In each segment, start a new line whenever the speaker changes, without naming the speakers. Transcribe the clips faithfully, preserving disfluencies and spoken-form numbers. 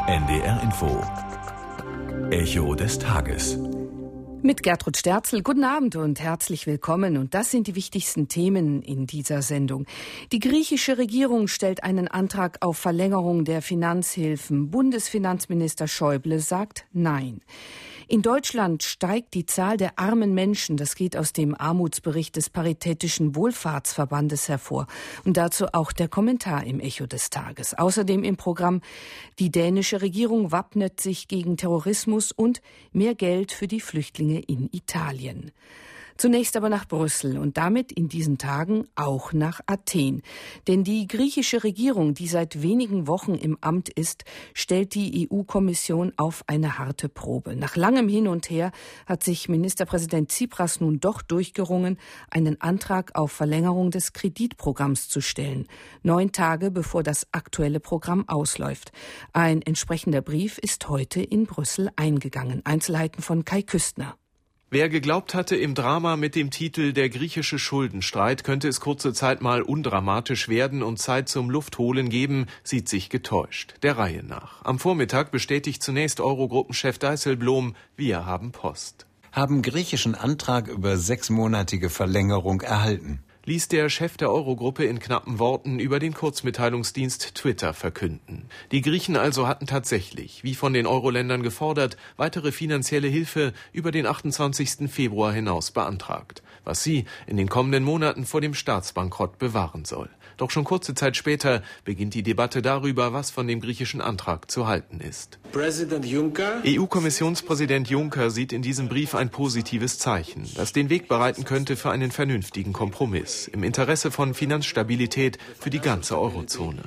N D R Info. Echo des Tages.
Mit Gertrud Sterzel, guten Abend und herzlich willkommen. Und das sind die wichtigsten Themen in dieser Sendung. Die griechische Regierung stellt einen Antrag auf Verlängerung der Finanzhilfen. Bundesfinanzminister Schäuble sagt Nein. In Deutschland steigt die Zahl der armen Menschen. Das geht aus dem Armutsbericht des Paritätischen Wohlfahrtsverbandes hervor. Und dazu auch der Kommentar im Echo des Tages. Außerdem im Programm: Die dänische Regierung wappnet sich gegen Terrorismus und mehr Geld für die Flüchtlinge in Italien. Zunächst aber nach Brüssel und damit in diesen Tagen auch nach Athen. Denn die griechische Regierung, die seit wenigen Wochen im Amt ist, stellt die E U-Kommission auf eine harte Probe. Nach langem Hin und Her hat sich Ministerpräsident Tsipras nun doch durchgerungen, einen Antrag auf Verlängerung des Kreditprogramms zu stellen. Neun Tage bevor das aktuelle Programm ausläuft. Ein entsprechender Brief ist heute in Brüssel eingegangen. Einzelheiten von Kai Küstner.
Wer geglaubt hatte, im Drama mit dem Titel Der griechische Schuldenstreit könnte es kurze Zeit mal undramatisch werden und Zeit zum Luftholen geben, sieht sich getäuscht. Der Reihe nach. Am Vormittag bestätigt zunächst Eurogruppenchef Dijsselbloem, wir haben Post.
Haben griechischen Antrag über sechsmonatige Verlängerung erhalten.
Ließ der Chef der Eurogruppe in knappen Worten über den Kurzmitteilungsdienst Twitter verkünden. Die Griechen also hatten tatsächlich, wie von den Euro-Ländern gefordert, weitere finanzielle Hilfe über den achtundzwanzigsten Februar hinaus beantragt, was sie in den kommenden Monaten vor dem Staatsbankrott bewahren soll. Doch schon kurze Zeit später beginnt die Debatte darüber, was von dem griechischen Antrag zu halten ist. E U-Kommissionspräsident Juncker sieht in diesem Brief ein positives Zeichen, das den Weg bereiten könnte für einen vernünftigen Kompromiss im Interesse von Finanzstabilität für die ganze Eurozone.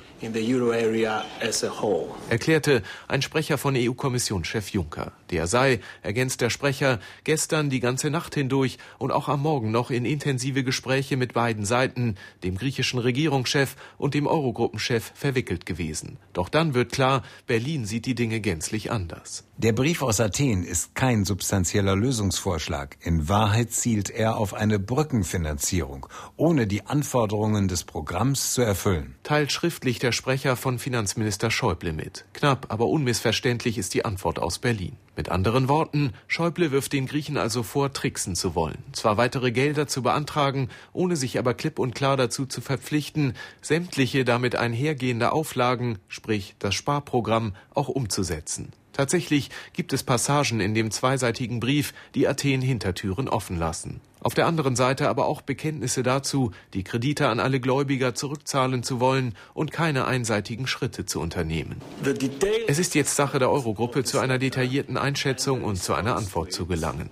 Erklärte ein Sprecher von E U-Kommissionschef Juncker. Der sei, ergänzt der Sprecher, gestern die ganze Nacht hindurch und auch am Morgen noch in intensive Gespräche mit beiden Seiten, dem griechischen Regierungschef und dem Eurogruppenchef, verwickelt gewesen. Doch dann wird klar, Berlin sieht die Dinge gänzlich anders.
Der Brief aus Athen ist kein substanzieller Lösungsvorschlag. In Wahrheit zielt er auf eine Brückenfinanzierung, ohne die Anforderungen des Programms zu erfüllen.
Teilt schriftlich der Sprecher von Finanzminister Schäuble mit. Knapp, aber unmissverständlich ist die Antwort aus Berlin. Mit anderen Worten, Schäuble wirft den Griechen also vor, tricksen zu wollen. Zwar weitere Gelder zu beantragen, ohne sich aber klipp und klar dazu zu verpflichten, sämtliche damit einhergehende Auflagen, sprich das Sparprogramm, auch umzusetzen. Tatsächlich gibt es Passagen in dem zweiseitigen Brief, die Athen Hintertüren offen lassen. Auf der anderen Seite aber auch Bekenntnisse dazu, die Kredite an alle Gläubiger zurückzahlen zu wollen und keine einseitigen Schritte zu unternehmen. Es ist jetzt Sache der Eurogruppe, zu einer detaillierten Einschätzung und zu einer Antwort zu gelangen.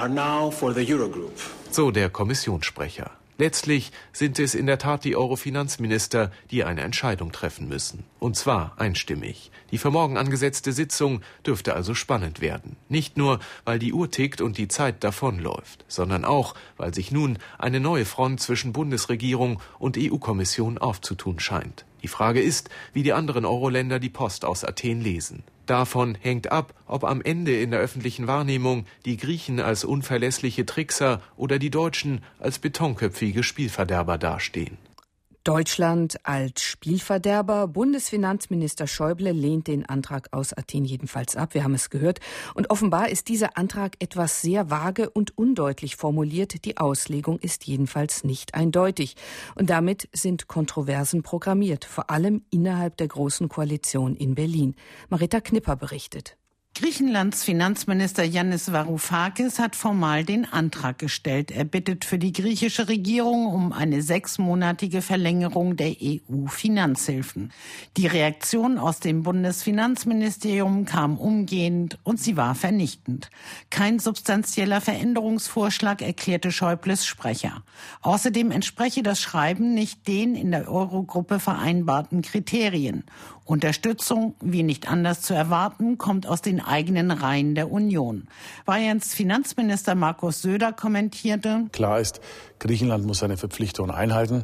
So der Kommissionssprecher. Letztlich sind es in der Tat die Euro-Finanzminister, die eine Entscheidung treffen müssen. Und zwar einstimmig. Die für morgen angesetzte Sitzung dürfte also spannend werden. Nicht nur, weil die Uhr tickt und die Zeit davonläuft, sondern auch, weil sich nun eine neue Front zwischen Bundesregierung und E U-Kommission aufzutun scheint. Die Frage ist, wie die anderen Euro-Länder die Post aus Athen lesen. Davon hängt ab, ob am Ende in der öffentlichen Wahrnehmung die Griechen als unverlässliche Trickser oder die Deutschen als betonköpfige Spielverderber dastehen.
Deutschland als Spielverderber. Bundesfinanzminister Schäuble lehnt den Antrag aus Athen jedenfalls ab. Wir haben es gehört. Und offenbar ist dieser Antrag etwas sehr vage und undeutlich formuliert. Die Auslegung ist jedenfalls nicht eindeutig. Und damit sind Kontroversen programmiert, vor allem innerhalb der Großen Koalition in Berlin. Marita Knipper berichtet.
Griechenlands Finanzminister Yannis Varoufakis hat formal den Antrag gestellt. Er bittet für die griechische Regierung um eine sechsmonatige Verlängerung der E U-Finanzhilfen. Die Reaktion aus dem Bundesfinanzministerium kam umgehend und sie war vernichtend. Kein substanzieller Veränderungsvorschlag, erklärte Schäubles Sprecher. Außerdem entspreche das Schreiben nicht den in der Eurogruppe vereinbarten Kriterien. Unterstützung, wie nicht anders zu erwarten, kommt aus den eigenen Reihen der Union. Bayerns Finanzminister Markus Söder kommentierte:
Klar ist, Griechenland muss seine Verpflichtungen einhalten.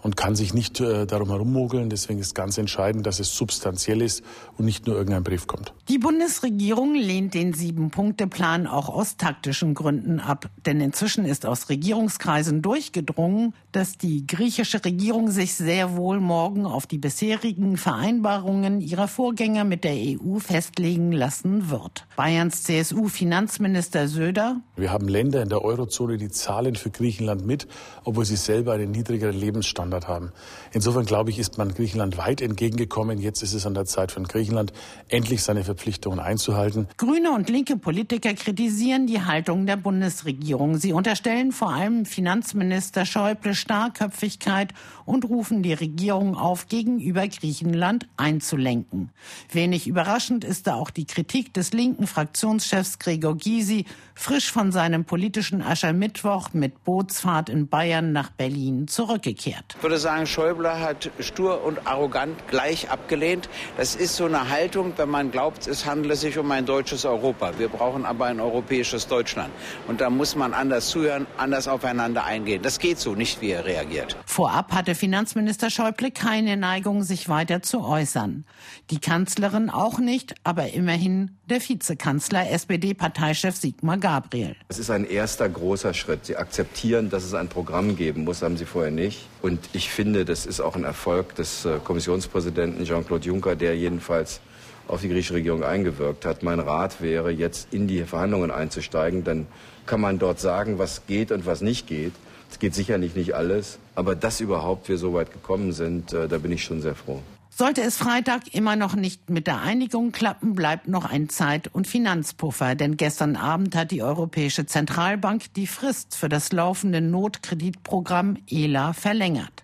und kann sich nicht äh, darum herummogeln. Deswegen ist ganz entscheidend, dass es substanziell ist und nicht nur irgendein Brief kommt.
Die Bundesregierung lehnt den Sieben-Punkte-Plan auch aus taktischen Gründen ab. Denn inzwischen ist aus Regierungskreisen durchgedrungen, dass die griechische Regierung sich sehr wohl morgen auf die bisherigen Vereinbarungen ihrer Vorgänger mit der E U festlegen lassen wird. Bayerns C S U-Finanzminister Söder:
Wir haben Länder in der Eurozone, die zahlen für Griechenland mit, obwohl sie selber einen niedrigeren Lebensstandard haben. Insofern, glaube ich, ist man Griechenland weit entgegengekommen. Jetzt ist es an der Zeit für Griechenland, endlich seine Verpflichtungen einzuhalten.
Grüne und linke Politiker kritisieren die Haltung der Bundesregierung. Sie unterstellen vor allem Finanzminister Schäuble Starrköpfigkeit und rufen die Regierung auf, gegenüber Griechenland einzulenken. Wenig überraschend ist da auch die Kritik des linken Fraktionschefs Gregor Gysi, frisch von seinem politischen Aschermittwoch mit Bootsfahrt in Bayern nach Berlin zurückgekehrt.
Ich würde sagen, Schäuble hat stur und arrogant gleich abgelehnt. Das ist so eine Haltung, wenn man glaubt, es handele sich um ein deutsches Europa. Wir brauchen aber ein europäisches Deutschland. Und da muss man anders zuhören, anders aufeinander eingehen. Das geht so nicht, wie er reagiert.
Vorab hatte Finanzminister Schäuble keine Neigung, sich weiter zu äußern. Die Kanzlerin auch nicht, aber immerhin der Vizekanzler, S P D-Parteichef Sigmar Gabriel.
Es ist ein erster großer Schritt. Sie akzeptieren, dass es ein Programm geben muss, haben Sie vorher nicht. Und ich finde, das ist auch ein Erfolg des Kommissionspräsidenten Jean-Claude Juncker, der jedenfalls auf die griechische Regierung eingewirkt hat. Mein Rat wäre, jetzt in die Verhandlungen einzusteigen. Dann kann man dort sagen, was geht und was nicht geht. Es geht sicherlich nicht alles, aber dass überhaupt wir so weit gekommen sind, da bin ich schon sehr froh.
Sollte es Freitag immer noch nicht mit der Einigung klappen, bleibt noch ein Zeit- und Finanzpuffer. Denn gestern Abend hat die Europäische Zentralbank die Frist für das laufende Notkreditprogramm E L A verlängert.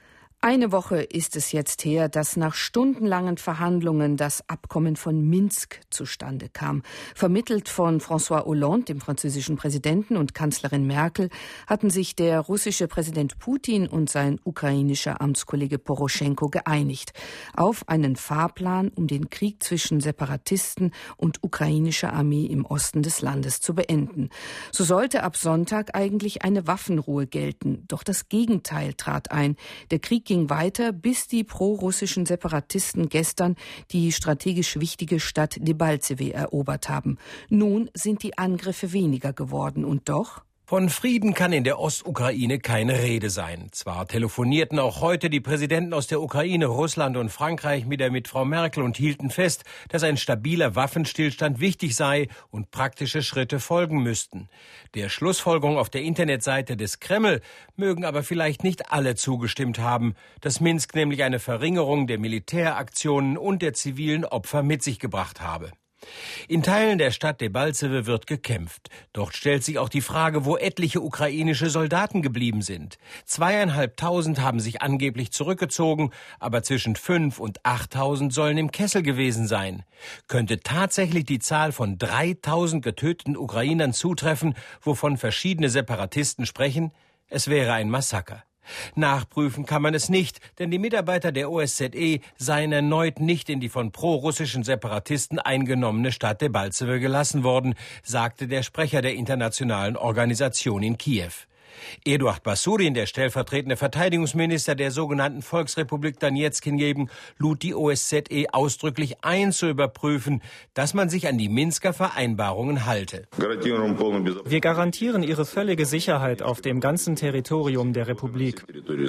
Eine Woche ist es jetzt her, dass nach stundenlangen Verhandlungen das Abkommen von Minsk zustande kam. Vermittelt von François Hollande, dem französischen Präsidenten, und Kanzlerin Merkel, hatten sich der russische Präsident Putin und sein ukrainischer Amtskollege Poroschenko geeinigt auf einen Fahrplan, um den Krieg zwischen Separatisten und ukrainischer Armee im Osten des Landes zu beenden. So sollte ab Sonntag eigentlich eine Waffenruhe gelten. Doch das Gegenteil trat ein. Der Krieg ging weiter, bis die pro-russischen Separatisten gestern die strategisch wichtige Stadt Debaltseve erobert haben. Nun sind die Angriffe weniger geworden und doch...
Von Frieden kann in der Ostukraine keine Rede sein. Zwar telefonierten auch heute die Präsidenten aus der Ukraine, Russland und Frankreich wieder mit Frau Merkel und hielten fest, dass ein stabiler Waffenstillstand wichtig sei und praktische Schritte folgen müssten. Der Schlussfolgerung auf der Internetseite des Kreml mögen aber vielleicht nicht alle zugestimmt haben, dass Minsk nämlich eine Verringerung der Militäraktionen und der zivilen Opfer mit sich gebracht habe. In Teilen der Stadt Debaltseve wird gekämpft. Dort stellt sich auch die Frage, wo etliche ukrainische Soldaten geblieben sind. Zweieinhalbtausend haben sich angeblich zurückgezogen, aber zwischen fünf und achttausend sollen im Kessel gewesen sein. Könnte tatsächlich die Zahl von dreitausend getöteten Ukrainern zutreffen, wovon verschiedene Separatisten sprechen? Es wäre ein Massaker. Nachprüfen kann man es nicht, denn die Mitarbeiter der O S Z E seien erneut nicht in die von pro-russischen Separatisten eingenommene Stadt Debaltseve gelassen worden, sagte der Sprecher der internationalen Organisation in Kiew. Eduard Basurin, der stellvertretende Verteidigungsminister der sogenannten Volksrepublik Donezk, hingegen lud die O S Z E ausdrücklich ein, zu überprüfen, dass man sich an die Minsker Vereinbarungen halte.
Wir garantieren ihre völlige Sicherheit auf dem ganzen Territorium der Republik.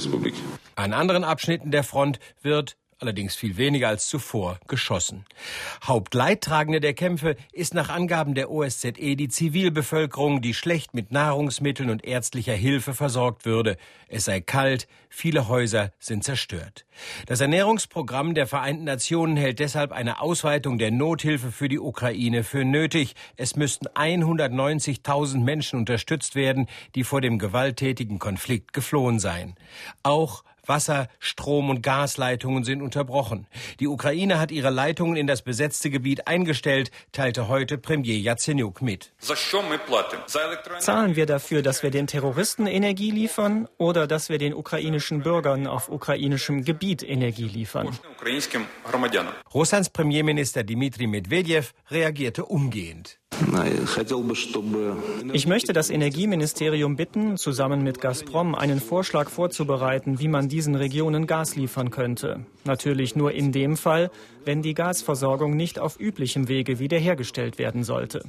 An anderen Abschnitten der Front wird allerdings viel weniger als zuvor geschossen. Hauptleidtragende der Kämpfe ist nach Angaben der O S Z E die Zivilbevölkerung, die schlecht mit Nahrungsmitteln und ärztlicher Hilfe versorgt würde. Es sei kalt, viele Häuser sind zerstört. Das Ernährungsprogramm der Vereinten Nationen hält deshalb eine Ausweitung der Nothilfe für die Ukraine für nötig. Es müssten hundertneunzigtausend Menschen unterstützt werden, die vor dem gewalttätigen Konflikt geflohen seien. Auch Wasser-, Strom- und Gasleitungen sind unterbrochen. Die Ukraine hat ihre Leitungen in das besetzte Gebiet eingestellt, teilte heute Premier Jazenjuk mit.
Zahlen wir dafür, dass wir den Terroristen Energie liefern oder dass wir den ukrainischen Bürgern auf ukrainischem Gebiet Energie liefern?
Russlands Premierminister Dmitri Medvedev reagierte umgehend.
Ich möchte das Energieministerium bitten, zusammen mit Gazprom einen Vorschlag vorzubereiten, wie man diesen Regionen Gas liefern könnte. Natürlich nur in dem Fall, wenn die Gasversorgung nicht auf üblichem Wege wiederhergestellt werden sollte.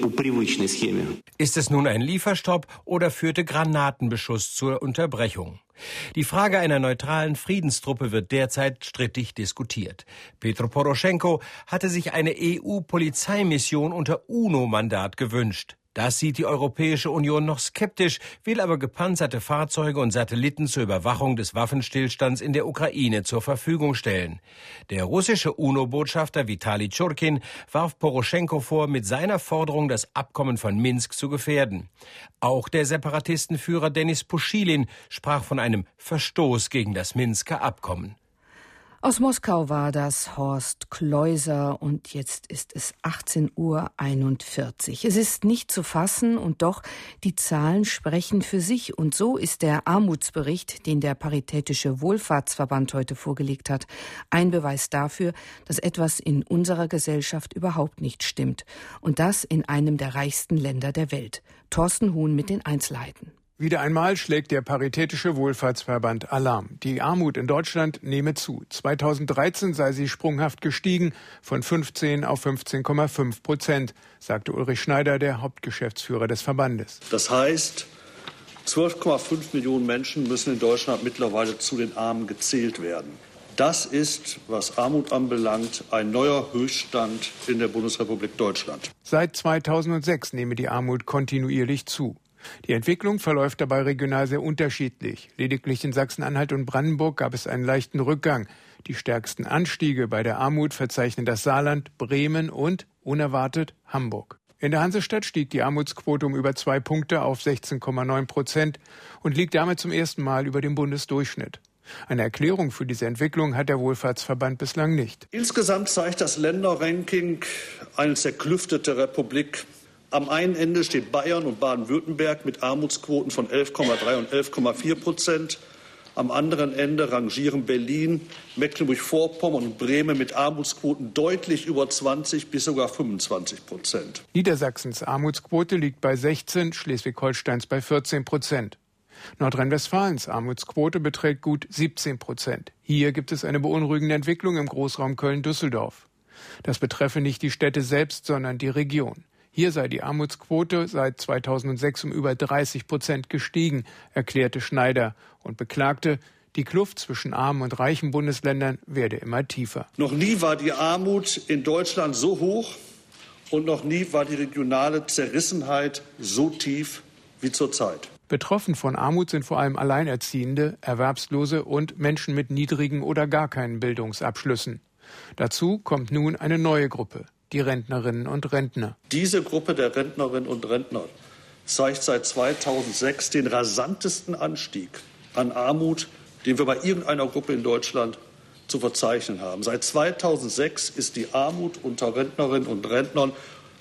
Ist es nun ein Lieferstopp oder führte Granatenbeschuss zur Unterbrechung? Die Frage einer neutralen Friedenstruppe wird derzeit strittig diskutiert. Petro Poroschenko hatte sich eine E U-Polizeimission unter UNO-Mandat gewünscht. Das sieht die Europäische Union noch skeptisch, will aber gepanzerte Fahrzeuge und Satelliten zur Überwachung des Waffenstillstands in der Ukraine zur Verfügung stellen. Der russische UNO-Botschafter Vitali Tschurkin warf Poroschenko vor, mit seiner Forderung das Abkommen von Minsk zu gefährden. Auch der Separatistenführer Denis Puschilin sprach von einem Verstoß gegen das Minsker Abkommen.
Aus Moskau war das Horst Kleuser und jetzt ist es achtzehn Uhr einundvierzig. Es ist nicht zu fassen und doch, die Zahlen sprechen für sich. Und so ist der Armutsbericht, den der Paritätische Wohlfahrtsverband heute vorgelegt hat, ein Beweis dafür, dass etwas in unserer Gesellschaft überhaupt nicht stimmt. Und das in einem der reichsten Länder der Welt. Thorsten Huhn mit den Einzelheiten.
Wieder einmal schlägt der Paritätische Wohlfahrtsverband Alarm. Die Armut in Deutschland nehme zu. zweitausenddreizehn sei sie sprunghaft gestiegen, von fünfzehn auf fünfzehn Komma fünf Prozent, sagte Ulrich Schneider, der Hauptgeschäftsführer des Verbandes.
Das heißt, zwölf Komma fünf Millionen Menschen müssen in Deutschland mittlerweile zu den Armen gezählt werden. Das ist, was Armut anbelangt, ein neuer Höchststand in der Bundesrepublik Deutschland.
Seit zweitausendsechs nehme die Armut kontinuierlich zu. Die Entwicklung verläuft dabei regional sehr unterschiedlich. Lediglich in Sachsen-Anhalt und Brandenburg gab es einen leichten Rückgang. Die stärksten Anstiege bei der Armut verzeichnen das Saarland, Bremen und, unerwartet, Hamburg. In der Hansestadt stieg die Armutsquote um über zwei Punkte auf sechzehn Komma neun Prozent und liegt damit zum ersten Mal über dem Bundesdurchschnitt. Eine Erklärung für diese Entwicklung hat der Wohlfahrtsverband bislang nicht.
Insgesamt zeigt das Länderranking eine zerklüftete Republik. Am einen Ende steht Bayern und Baden-Württemberg mit Armutsquoten von elf Komma drei und elf Komma vier Prozent. Am anderen Ende rangieren Berlin, Mecklenburg-Vorpommern und Bremen mit Armutsquoten deutlich über zwanzig bis sogar fünfundzwanzig Prozent.
Niedersachsens Armutsquote liegt bei sechzehn, Schleswig-Holsteins bei vierzehn Prozent. Nordrhein-Westfalens Armutsquote beträgt gut siebzehn Prozent. Hier gibt es eine beunruhigende Entwicklung im Großraum Köln-Düsseldorf. Das betreffe nicht die Städte selbst, sondern die Region. Hier sei die Armutsquote seit zweitausendsechs um über dreißig Prozent gestiegen, erklärte Schneider und beklagte, die Kluft zwischen armen und reichen Bundesländern werde immer tiefer.
Noch nie war die Armut in Deutschland so hoch und noch nie war die regionale Zerrissenheit so tief wie zurzeit.
Betroffen von Armut sind vor allem Alleinerziehende, Erwerbslose und Menschen mit niedrigen oder gar keinen Bildungsabschlüssen. Dazu kommt nun eine neue Gruppe. Die Rentnerinnen und Rentner.
Diese Gruppe der Rentnerinnen und Rentner zeigt seit zweitausendsechs den rasantesten Anstieg an Armut, den wir bei irgendeiner Gruppe in Deutschland zu verzeichnen haben. Seit zweitausendsechs ist die Armut unter Rentnerinnen und Rentnern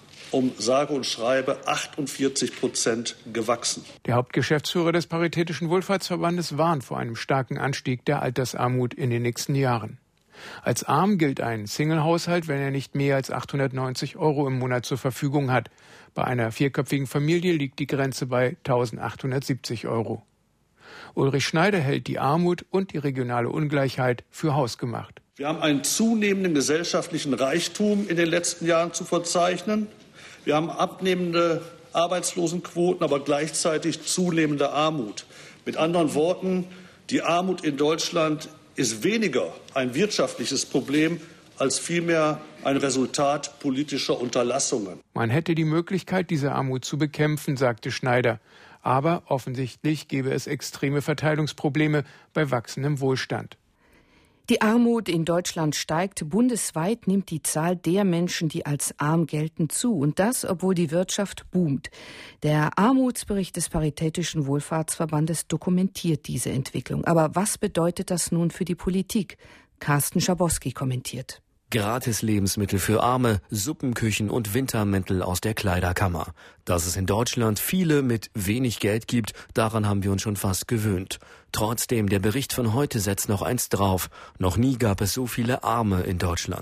um sage und schreibe achtundvierzig Prozent gewachsen.
Der Hauptgeschäftsführer des Paritätischen Wohlfahrtsverbandes warnt vor einem starken Anstieg der Altersarmut in den nächsten Jahren. Als arm gilt ein Single-Haushalt, wenn er nicht mehr als achthundertneunzig Euro im Monat zur Verfügung hat. Bei einer vierköpfigen Familie liegt die Grenze bei eintausendachthundertsiebzig Euro. Ulrich Schneider hält die Armut und die regionale Ungleichheit für hausgemacht.
Wir haben einen zunehmenden gesellschaftlichen Reichtum in den letzten Jahren zu verzeichnen. Wir haben abnehmende Arbeitslosenquoten, aber gleichzeitig zunehmende Armut. Mit anderen Worten, die Armut in Deutschland ist weniger ein wirtschaftliches Problem als vielmehr ein Resultat politischer Unterlassungen.
Man hätte die Möglichkeit, diese Armut zu bekämpfen, sagte Schneider. Aber offensichtlich gäbe es extreme Verteilungsprobleme bei wachsendem Wohlstand.
Die Armut in Deutschland steigt. Bundesweit nimmt die Zahl der Menschen, die als arm gelten, zu. Und das, obwohl die Wirtschaft boomt. Der Armutsbericht des Paritätischen Wohlfahrtsverbandes dokumentiert diese Entwicklung. Aber was bedeutet das nun für die Politik? Carsten Schabowski kommentiert.
Gratis Lebensmittel für Arme, Suppenküchen und Wintermäntel aus der Kleiderkammer. Dass es in Deutschland viele mit wenig Geld gibt, daran haben wir uns schon fast gewöhnt. Trotzdem, der Bericht von heute setzt noch eins drauf. Noch nie gab es so viele Arme in Deutschland.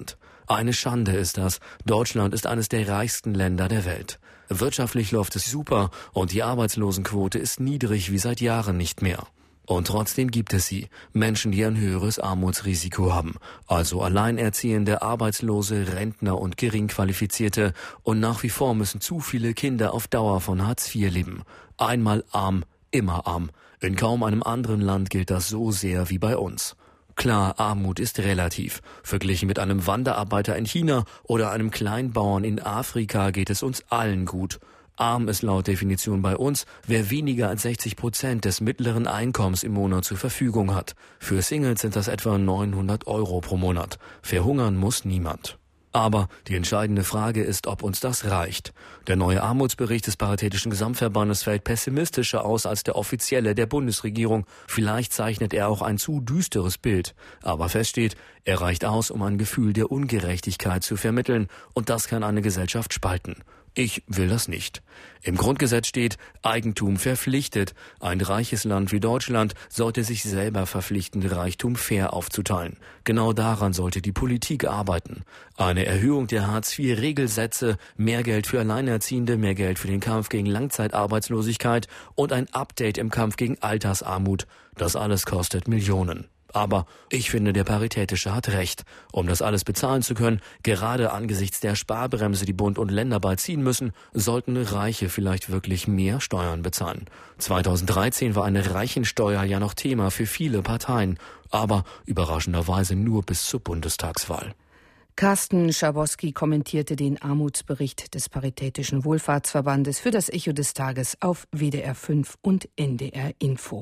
Eine Schande ist das. Deutschland ist eines der reichsten Länder der Welt. Wirtschaftlich läuft es super und die Arbeitslosenquote ist niedrig wie seit Jahren nicht mehr. Und trotzdem gibt es sie, Menschen, die ein höheres Armutsrisiko haben, also Alleinerziehende, Arbeitslose, Rentner und Geringqualifizierte. Und nach wie vor müssen zu viele Kinder auf Dauer von Hartz vier leben. Einmal arm, immer arm. In kaum einem anderen Land gilt das so sehr wie bei uns. Klar, Armut ist relativ. Verglichen mit einem Wanderarbeiter in China oder einem Kleinbauern in Afrika geht es uns allen gut. Arm ist laut Definition bei uns, wer weniger als sechzig Prozent des mittleren Einkommens im Monat zur Verfügung hat. Für Singles sind das etwa neunhundert Euro pro Monat. Verhungern muss niemand. Aber die entscheidende Frage ist, ob uns das reicht. Der neue Armutsbericht des Paritätischen Gesamtverbandes fällt pessimistischer aus als der offizielle der Bundesregierung. Vielleicht zeichnet er auch ein zu düsteres Bild. Aber fest steht, er reicht aus, um ein Gefühl der Ungerechtigkeit zu vermitteln. Und das kann eine Gesellschaft spalten. Ich will das nicht. Im Grundgesetz steht, Eigentum verpflichtet. Ein reiches Land wie Deutschland sollte sich selber verpflichten, Reichtum fair aufzuteilen. Genau daran sollte die Politik arbeiten. Eine Erhöhung der Hartz vier Regelsätze, mehr Geld für Alleinerziehende, mehr Geld für den Kampf gegen Langzeitarbeitslosigkeit und ein Update im Kampf gegen Altersarmut. Das alles kostet Millionen. Aber ich finde, der Paritätische hat recht. Um das alles bezahlen zu können, gerade angesichts der Sparbremse, die Bund und Länder bald ziehen müssen, sollten Reiche vielleicht wirklich mehr Steuern bezahlen. zweitausenddreizehn war eine Reichensteuer ja noch Thema für viele Parteien, aber überraschenderweise nur bis zur Bundestagswahl.
Carsten Schabowski kommentierte den Armutsbericht des Paritätischen Wohlfahrtsverbandes für das Echo des Tages auf W D R fünf und N D R Info.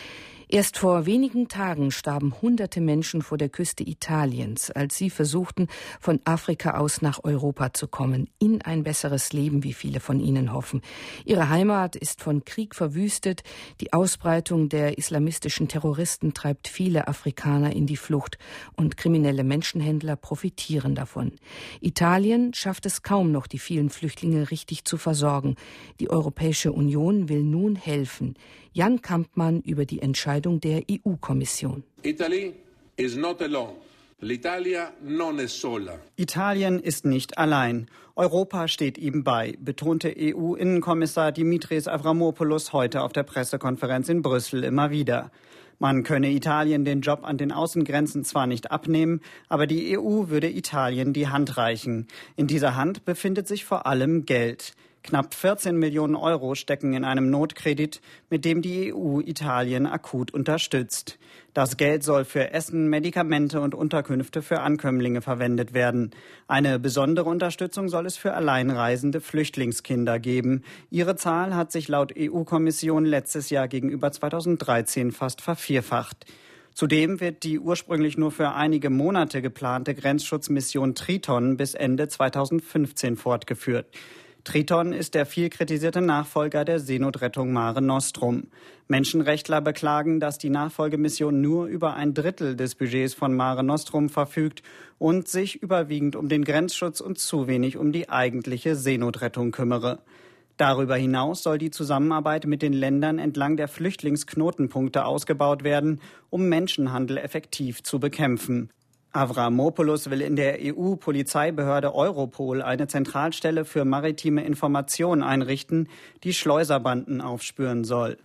Erst vor wenigen Tagen starben hunderte Menschen vor der Küste Italiens, als sie versuchten, von Afrika aus nach Europa zu kommen, in ein besseres Leben, wie viele von ihnen hoffen. Ihre Heimat ist von Krieg verwüstet. Die Ausbreitung der islamistischen Terroristen treibt viele Afrikaner in die Flucht und kriminelle Menschenhändler profitieren davon. Italien schafft es kaum noch, die vielen Flüchtlinge richtig zu versorgen. Die Europäische Union will nun helfen. Jan Kampmann über die Entscheidung der E U-Kommission.
Italy is not alone. L'Italia non è sola.
Italien ist nicht allein. Europa steht ihm bei, betonte E U-Innenkommissar Dimitris Avramopoulos heute auf der Pressekonferenz in Brüssel immer wieder. Man könne Italien den Job an den Außengrenzen zwar nicht abnehmen, aber die E U würde Italien die Hand reichen. In dieser Hand befindet sich vor allem Geld. Knapp vierzehn Millionen Euro stecken in einem Notkredit, mit dem die E U Italien akut unterstützt. Das Geld soll für Essen, Medikamente und Unterkünfte für Ankömmlinge verwendet werden. Eine besondere Unterstützung soll es für alleinreisende Flüchtlingskinder geben. Ihre Zahl hat sich laut E U-Kommission letztes Jahr gegenüber zweitausenddreizehn fast vervierfacht. Zudem wird die ursprünglich nur für einige Monate geplante Grenzschutzmission Triton bis Ende zweitausendfünfzehn fortgeführt. Triton ist der viel kritisierte Nachfolger der Seenotrettung Mare Nostrum. Menschenrechtler beklagen, dass die Nachfolgemission nur über ein Drittel des Budgets von Mare Nostrum verfügt und sich überwiegend um den Grenzschutz und zu wenig um die eigentliche Seenotrettung kümmere. Darüber hinaus soll die Zusammenarbeit mit den Ländern entlang der Flüchtlingsknotenpunkte ausgebaut werden, um Menschenhandel effektiv zu bekämpfen. Avramopoulos will in der E U-Polizeibehörde Europol eine Zentralstelle für maritime Information einrichten, die Schleuserbanden aufspüren soll.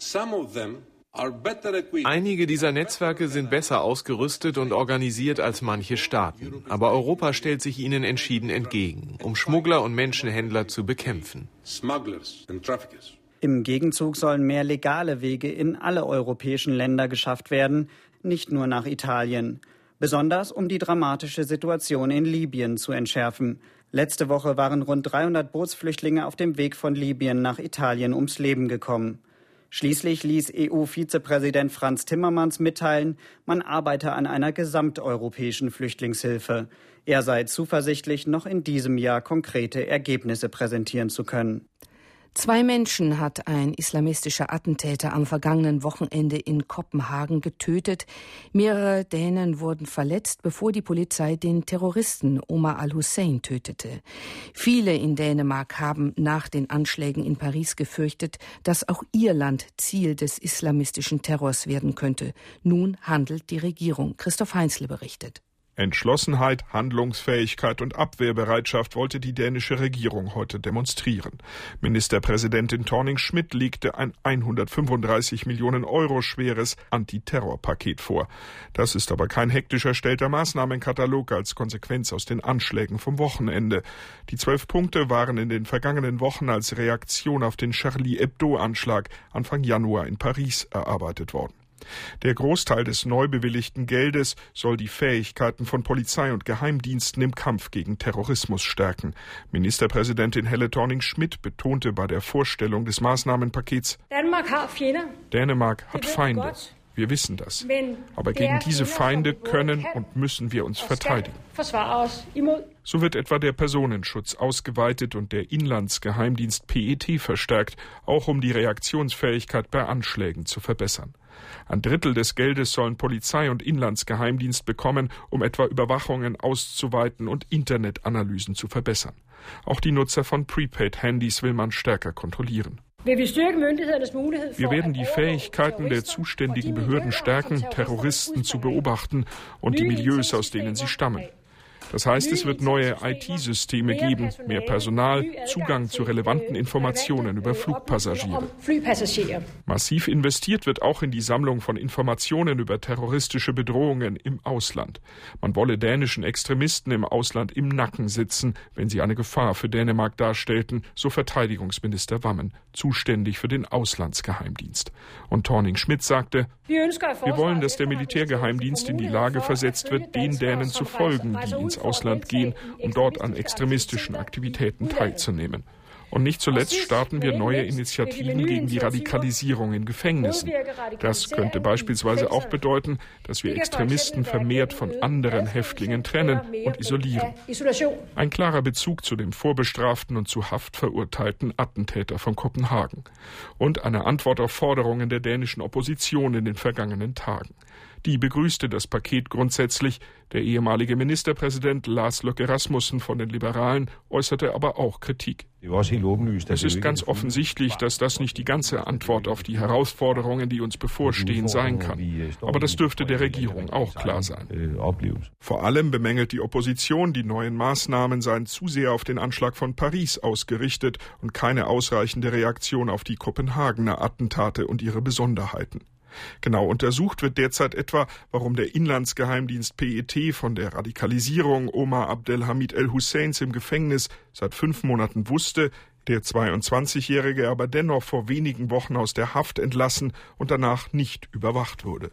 Einige dieser Netzwerke sind besser ausgerüstet und organisiert als manche Staaten. Aber Europa stellt sich ihnen entschieden entgegen, um Schmuggler und Menschenhändler zu bekämpfen.
Im Gegenzug sollen mehr legale Wege in alle europäischen Länder geschafft werden, nicht nur nach Italien. Besonders um die dramatische Situation in Libyen zu entschärfen. Letzte Woche waren rund dreihundert Bootsflüchtlinge auf dem Weg von Libyen nach Italien ums Leben gekommen. Schließlich ließ E U-Vizepräsident Frans Timmermans mitteilen, man arbeite an einer gesamteuropäischen Flüchtlingshilfe. Er sei zuversichtlich, noch in diesem Jahr konkrete Ergebnisse präsentieren zu können.
Zwei Menschen hat ein islamistischer Attentäter am vergangenen Wochenende in Kopenhagen getötet. Mehrere Dänen wurden verletzt, bevor die Polizei den Terroristen Omar al-Hussein tötete. Viele in Dänemark haben nach den Anschlägen in Paris gefürchtet, dass auch ihr Land Ziel des islamistischen Terrors werden könnte. Nun handelt die Regierung. Christoph Heinzle berichtet.
Entschlossenheit, Handlungsfähigkeit und Abwehrbereitschaft wollte die dänische Regierung heute demonstrieren. Ministerpräsidentin Thorning-Schmidt legte ein hundertfünfunddreißig Millionen Euro schweres Antiterrorpaket vor. Das ist aber kein hektisch erstellter Maßnahmenkatalog als Konsequenz aus den Anschlägen vom Wochenende. Die zwölf Punkte waren in den vergangenen Wochen als Reaktion auf den Charlie Hebdo-Anschlag Anfang Januar in Paris erarbeitet worden. Der Großteil des neu bewilligten Geldes soll die Fähigkeiten von Polizei und Geheimdiensten im Kampf gegen Terrorismus stärken. Ministerpräsidentin Helle Thorning-Schmidt betonte bei der Vorstellung des Maßnahmenpakets: Dänemark hat Feinde. Wir wissen das. Aber gegen diese Feinde können und müssen wir uns verteidigen. So wird etwa der Personenschutz ausgeweitet und der Inlandsgeheimdienst P E T verstärkt, auch um die Reaktionsfähigkeit bei Anschlägen zu verbessern. Ein Drittel des Geldes sollen Polizei und Inlandsgeheimdienst bekommen, um etwa Überwachungen auszuweiten und Internetanalysen zu verbessern. Auch die Nutzer von Prepaid-Handys will man stärker kontrollieren. Wir werden die Fähigkeiten der zuständigen Behörden stärken, Terroristen zu beobachten und die Milieus, aus denen sie stammen. Das heißt, es wird neue I T-Systeme geben, mehr Personal, Zugang zu relevanten Informationen über Flugpassagiere. Massiv investiert wird auch in die Sammlung von Informationen über terroristische Bedrohungen im Ausland. Man wolle dänischen Extremisten im Ausland im Nacken sitzen, wenn sie eine Gefahr für Dänemark darstellten, so Verteidigungsminister Wammen, zuständig für den Auslandsgeheimdienst. Und Thorning-Schmidt sagte: Wir wollen, dass der Militärgeheimdienst in die Lage versetzt wird, den Dänen zu folgen, die ins Ausland gehen, um dort an extremistischen Aktivitäten teilzunehmen. Und nicht zuletzt starten wir neue Initiativen gegen die Radikalisierung in Gefängnissen. Das könnte beispielsweise auch bedeuten, dass wir Extremisten vermehrt von anderen Häftlingen trennen und isolieren. Ein klarer Bezug zu dem vorbestraften und zu Haft verurteilten Attentäter von Kopenhagen. Und eine Antwort auf Forderungen der dänischen Opposition in den vergangenen Tagen. Die begrüßte das Paket grundsätzlich. Der ehemalige Ministerpräsident Lars Løkke Rasmussen von den Liberalen äußerte aber auch Kritik. Es ist ganz offensichtlich, dass das nicht die ganze Antwort auf die Herausforderungen, die uns bevorstehen, sein kann. Aber das dürfte der Regierung auch klar sein. Vor allem bemängelt die Opposition, die neuen Maßnahmen seien zu sehr auf den Anschlag von Paris ausgerichtet und keine ausreichende Reaktion auf die Kopenhagener Attentate und ihre Besonderheiten. Genau untersucht wird derzeit etwa, warum der Inlandsgeheimdienst P E T von der Radikalisierung Omar Abdelhamid el-Husseins im Gefängnis seit fünf Monaten wusste, der zweiundzwanzigjährige aber dennoch vor wenigen Wochen aus der Haft entlassen und danach nicht überwacht wurde.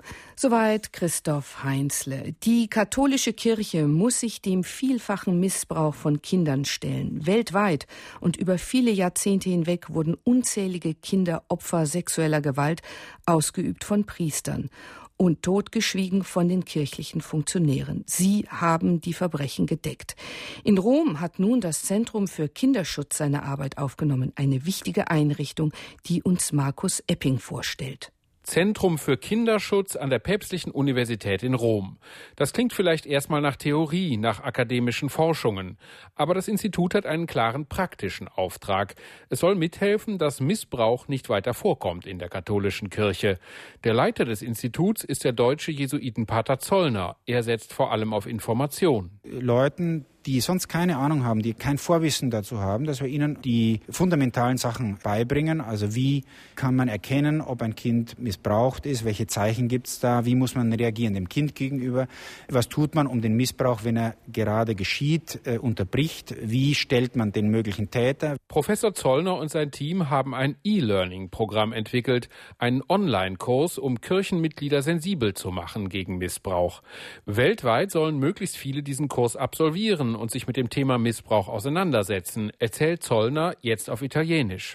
Soweit Christoph Heinzle. Die katholische Kirche muss sich dem vielfachen Missbrauch von Kindern stellen. Weltweit und über viele Jahrzehnte hinweg wurden unzählige Kinder Opfer sexueller Gewalt, ausgeübt von Priestern und totgeschwiegen von den kirchlichen Funktionären. Sie haben die Verbrechen gedeckt. In Rom hat nun das Zentrum für Kinderschutz seine Arbeit aufgenommen. Eine wichtige Einrichtung, die uns Markus Epping vorstellt.
Zentrum für Kinderschutz an der Päpstlichen Universität in Rom. Das klingt vielleicht erstmal nach Theorie, nach akademischen Forschungen. Aber das Institut hat einen klaren praktischen Auftrag. Es soll mithelfen, dass Missbrauch nicht weiter vorkommt in der katholischen Kirche. Der Leiter des Instituts ist der deutsche Jesuitenpater Zollner. Er setzt vor allem auf Information.
Leuten, die sonst keine Ahnung haben, die kein Vorwissen dazu haben, dass wir ihnen die fundamentalen Sachen beibringen. Also wie kann man erkennen, ob ein Kind missbraucht ist, welche Zeichen gibt es da, wie muss man reagieren dem Kind gegenüber, was tut man, um den Missbrauch, wenn er gerade geschieht, äh, unterbricht, wie stellt man den möglichen Täter.
Professor Zollner und sein Team haben ein E-Learning-Programm entwickelt, einen Online-Kurs, um Kirchenmitglieder sensibel zu machen gegen Missbrauch. Weltweit sollen möglichst viele diesen Kurs absolvieren und sich mit dem Thema Missbrauch auseinandersetzen, erzählt Zollner jetzt auf Italienisch.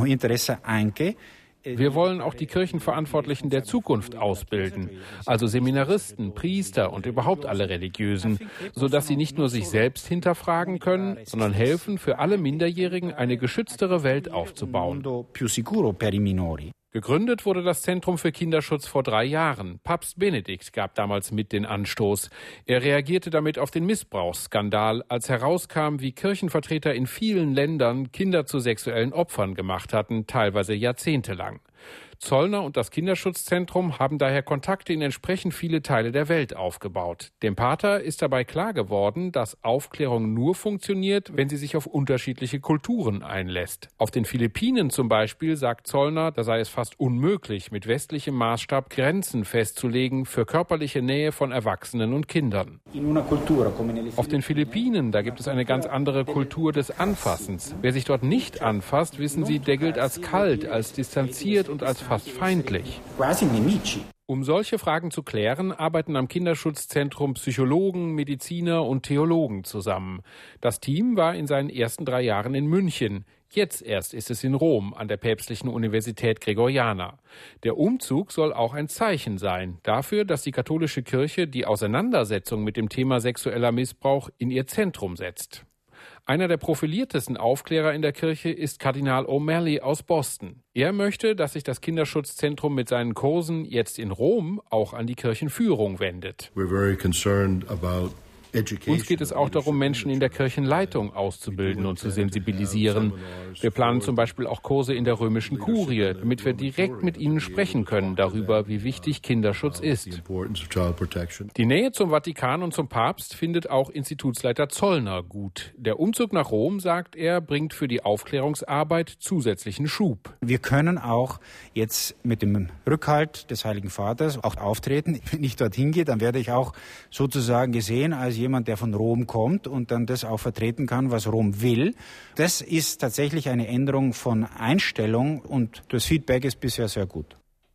Wir wollen auch die Kirchenverantwortlichen der Zukunft ausbilden, also Seminaristen, Priester und überhaupt alle Religiösen, sodass sie nicht nur sich selbst hinterfragen können, sondern helfen, für alle Minderjährigen eine geschütztere Welt aufzubauen. Gegründet wurde das Zentrum für Kinderschutz vor drei Jahren. Papst Benedikt gab damals mit den Anstoß. Er reagierte damit auf den Missbrauchsskandal, als herauskam, wie Kirchenvertreter in vielen Ländern Kinder zu sexuellen Opfern gemacht hatten, teilweise jahrzehntelang. Zollner und das Kinderschutzzentrum haben daher Kontakte in entsprechend viele Teile der Welt aufgebaut. Dem Pater ist dabei klar geworden, dass Aufklärung nur funktioniert, wenn sie sich auf unterschiedliche Kulturen einlässt. Auf den Philippinen zum Beispiel, sagt Zollner, da sei es fast unmöglich, mit westlichem Maßstab Grenzen festzulegen für körperliche Nähe von Erwachsenen und Kindern. Auf den Philippinen, da gibt es eine ganz andere Kultur des Anfassens. Wer sich dort nicht anfasst, wissen Sie, der gilt als kalt, als distanziert und als fast feindlich. Um solche Fragen zu klären, arbeiten am Kinderschutzzentrum Psychologen, Mediziner und Theologen zusammen. Das Team war in seinen ersten drei Jahren in München. Jetzt erst ist es in Rom an der Päpstlichen Universität Gregoriana. Der Umzug soll auch ein Zeichen sein dafür, dass die katholische Kirche die Auseinandersetzung mit dem Thema sexueller Missbrauch in ihr Zentrum setzt. Einer der profiliertesten Aufklärer in der Kirche ist Kardinal O'Malley aus Boston. Er möchte, dass sich das Kinderschutzzentrum mit seinen Kursen jetzt in Rom auch an die Kirchenführung wendet.
We're very concerned about
Uns geht es auch darum, Menschen in der Kirchenleitung auszubilden und zu sensibilisieren. Wir planen zum Beispiel auch Kurse in der römischen Kurie, damit wir direkt mit ihnen sprechen können darüber, wie wichtig Kinderschutz ist. Die Nähe zum Vatikan und zum Papst findet auch Institutsleiter Zollner gut. Der Umzug nach Rom, sagt er, bringt für die Aufklärungsarbeit zusätzlichen Schub.
Wir können auch jetzt mit dem Rückhalt des Heiligen Vaters auch auftreten. Wenn ich dorthin gehe, dann werde ich auch sozusagen gesehen als jemand, der von Rom kommt und dann das auch vertreten kann, was Rom will. Das ist tatsächlich eine Änderung von Einstellung und das Feedback ist bisher sehr gut.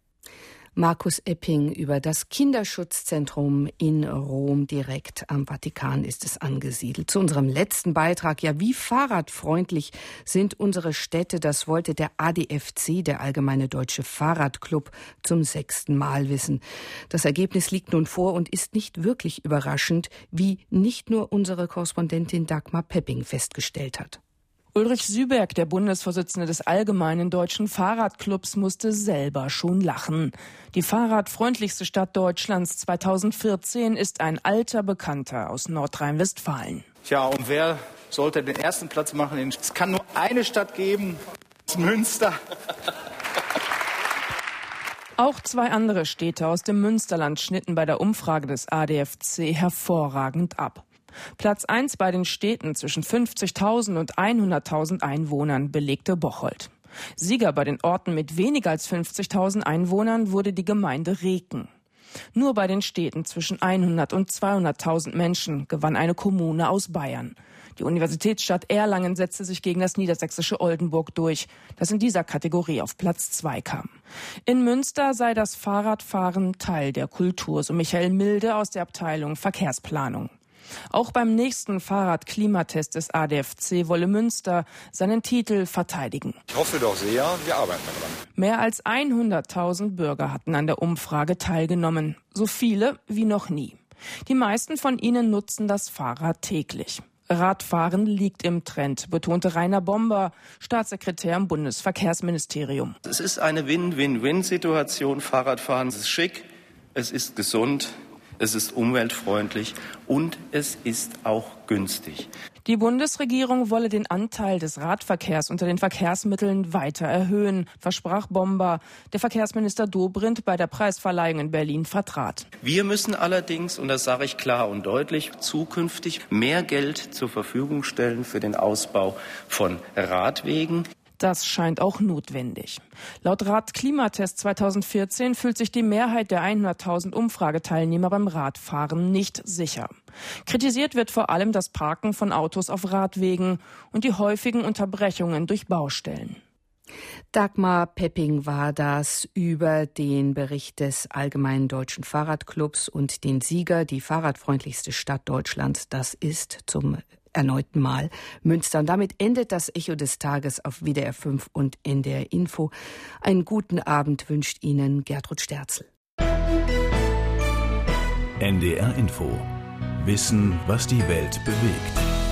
Markus Epping über das Kinderschutzzentrum in Rom, direkt am Vatikan ist es angesiedelt. Zu unserem letzten Beitrag, ja, wie fahrradfreundlich sind unsere Städte? Das wollte der A D F C, der Allgemeine Deutsche Fahrradclub, zum sechsten Mal wissen. Das Ergebnis liegt nun vor und ist nicht wirklich überraschend, wie nicht nur unsere Korrespondentin Dagmar Pepping festgestellt hat.
Ulrich Süberg, der Bundesvorsitzende des Allgemeinen Deutschen Fahrradclubs, musste selber schon lachen. Die fahrradfreundlichste Stadt Deutschlands zweitausendvierzehn ist ein alter Bekannter aus Nordrhein-Westfalen.
Tja, und wer sollte den ersten Platz machen? Es kann nur eine Stadt geben, das ist Münster.
Auch zwei andere Städte aus dem Münsterland schnitten bei der Umfrage des A D F C hervorragend ab. Platz eins bei den Städten zwischen fünfzigtausend und hunderttausend Einwohnern belegte Bocholt. Sieger bei den Orten mit weniger als fünfzigtausend Einwohnern wurde die Gemeinde Reken. Nur bei den Städten zwischen hundert und zweihunderttausend Menschen gewann eine Kommune aus Bayern. Die Universitätsstadt Erlangen setzte sich gegen das niedersächsische Oldenburg durch, das in dieser Kategorie auf Platz zwei kam. In Münster sei das Fahrradfahren Teil der Kultur, so Michael Milde aus der Abteilung Verkehrsplanung. Auch beim nächsten Fahrradklimatest des A D F C wolle Münster seinen Titel verteidigen.
Ich hoffe doch sehr, wir arbeiten daran.
Mehr als hunderttausend Bürger hatten an der Umfrage teilgenommen. So viele wie noch nie. Die meisten von ihnen nutzen das Fahrrad täglich. Radfahren liegt im Trend, betonte Rainer Bomber, Staatssekretär im Bundesverkehrsministerium.
Es ist eine Win-Win-Win-Situation. Fahrradfahren ist schick, es ist gesund. Es ist umweltfreundlich und es ist auch günstig.
Die Bundesregierung wolle den Anteil des Radverkehrs unter den Verkehrsmitteln weiter erhöhen, versprach Bomber, der Verkehrsminister Dobrindt bei der Preisverleihung in Berlin vertrat.
Wir müssen allerdings, und das sage ich klar und deutlich, zukünftig mehr Geld zur Verfügung stellen für den Ausbau von Radwegen.
Das scheint auch notwendig. Laut Radklimatest zweitausendvierzehn fühlt sich die Mehrheit der hunderttausend Umfrageteilnehmer beim Radfahren nicht sicher. Kritisiert wird vor allem das Parken von Autos auf Radwegen und die häufigen Unterbrechungen durch Baustellen.
Dagmar Pepping war das über den Bericht des Allgemeinen Deutschen Fahrradclubs und den Sieger, die fahrradfreundlichste Stadt Deutschlands. Das ist zum erneuten Mal Münster. Und damit endet das Echo des Tages auf W D R fünf und N D R Info. Einen guten Abend wünscht Ihnen Gertrud Sterzel.
N D R Info. Wissen, was die Welt bewegt.